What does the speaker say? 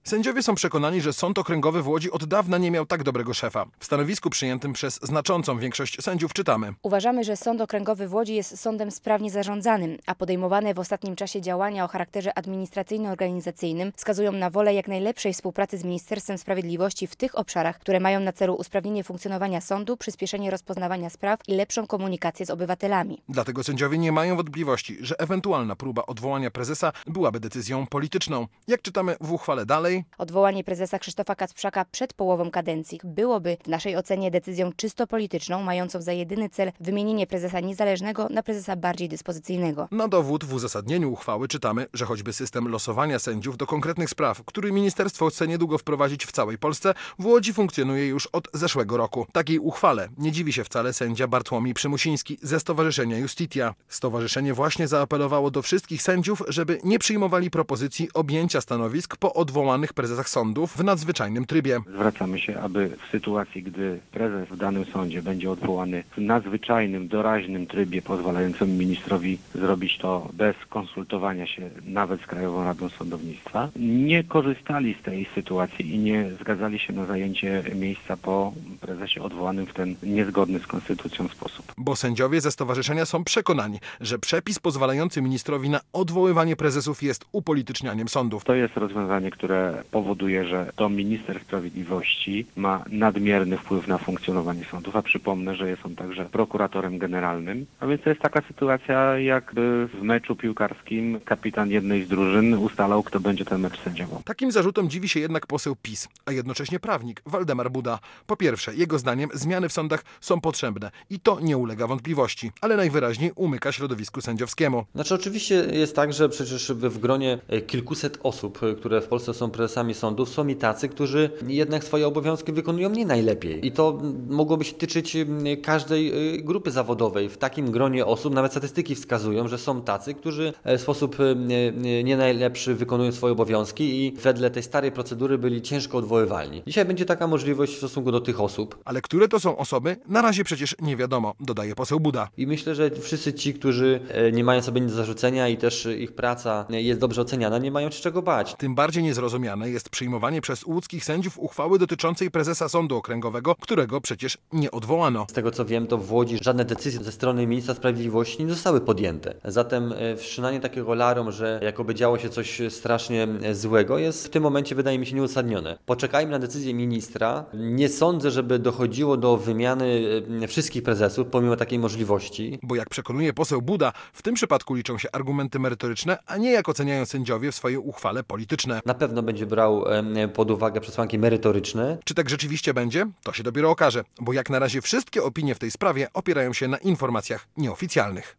Sędziowie są przekonani, że Sąd Okręgowy w Łodzi od dawna nie miał tak dobrego szefa. W stanowisku przyjętym przez znaczącą większość sędziów czytamy: Uważamy, że Sąd Okręgowy w Łodzi jest sądem sprawnie zarządzanym, a podejmowane w ostatnim czasie działania o charakterze administracyjno-organizacyjnym wskazują na wolę jak najlepszej współpracy z Ministerstwem Sprawiedliwości w tych obszarach, które mają na celu usprawnienie funkcjonowania sądu, przyspieszenie rozpoznawania spraw i lepszą komunikację z obywatelami. Dlatego sędziowie nie mają wątpliwości, że ewentualna próba odwołania prezesa byłaby decyzją polityczną. Jak czytamy w uchwale dalej, Odwołanie prezesa Krzysztofa Kacprzaka przed połową kadencji byłoby w naszej ocenie decyzją czysto polityczną, mającą za jedyny cel wymienienie prezesa niezależnego na prezesa bardziej dyspozycyjnego. na dowód w uzasadnieniu uchwały czytamy, że choćby system losowania sędziów do konkretnych spraw, który ministerstwo chce niedługo wprowadzić w całej Polsce, w Łodzi funkcjonuje już od zeszłego roku. Takiej uchwale nie dziwi się wcale sędzia Bartłomiej Przymusiński ze Stowarzyszenia Justitia. Stowarzyszenie właśnie zaapelowało do wszystkich sędziów, żeby nie przyjmowali propozycji objęcia stanowisk po odwołanych prezesach sądów w nadzwyczajnym trybie. Zwracamy się, aby w sytuacji, gdy prezes w danym sądzie będzie odwołany w nadzwyczajnym, doraźnym trybie pozwalającym ministrowi zrobić to bez konsultowania się nawet z Krajową Radą Sądownictwa, nie korzystali z tej sytuacji i nie zgadzali się na zajęcie miejsca po prezesie odwołanym w ten niezgodny z konstytucją sposób. Bo sędziowie ze stowarzyszenia są przekonani, że przepis pozwalający ministrowi na odwoływanie prezesów jest upolitycznianiem sądów. To jest rozwiązanie, które powoduje, że to minister sprawiedliwości ma nadmierny wpływ na funkcjonowanie sądów, a przypomnę, że jest on także prokuratorem generalnym. A więc to jest taka sytuacja, jakby w meczu piłkarskim kapitan jednej z drużyn ustalał, kto będzie ten mecz sędziował. Takim zarzutom dziwi się jednak poseł PiS, a jednocześnie prawnik Waldemar Buda. Po pierwsze, jego zdaniem zmiany w sądach są potrzebne i to nie ulega wątpliwości, ale najwyraźniej umyka środowisku sędziowskiemu. Oczywiście jest tak, że przecież w gronie kilkuset osób, które w Polsce są prezesami sądów, są i tacy, którzy jednak swoje obowiązki wykonują nie najlepiej. I to mogłoby się tyczyć każdej grupy zawodowej. W takim gronie osób nawet statystyki wskazują, że są tacy, którzy w sposób nie najlepszy wykonują swoje obowiązki i wedle tej starej procedury byli ciężko odwoływalni. Dzisiaj będzie taka możliwość w stosunku do tych osób. Ale które to są osoby, na razie przecież nie wiadomo, dodaje poseł Buda. I myślę, że wszyscy ci, którzy nie mają sobie nic do zarzucenia i też ich praca jest dobrze oceniana, nie mają się czego bać. Tym bardziej niezrozumiane jest przyjmowanie przez łódzkich sędziów uchwały dotyczącej prezesa Sądu Okręgowego, którego przecież nie odwołano. Z tego co wiem, to w Łodzi żadne decyzje ze strony ministra sprawiedliwości nie zostały podjęte. Zatem wszczynanie takiego larum, że jakoby działo się coś strasznie złego, jest w tym momencie, wydaje mi się, nieuzasadnione. Poczekajmy na decyzję ministra. Nie sądzę, żeby dochodziło do wymiany wszystkich prezesów, pomimo takiej możliwości. Bo jak przekonuje poseł Buda, w tym przypadku liczą się argumenty merytoryczne, a nie jak oceniają sędziowie w swojej uchwale polityczne. Na pewno będzie brał pod uwagę przesłanki merytoryczne. Czy tak rzeczywiście będzie? To się dopiero okaże, bo jak na razie wszystkie opinie w tej sprawie opierają się na informacjach nieoficjalnych.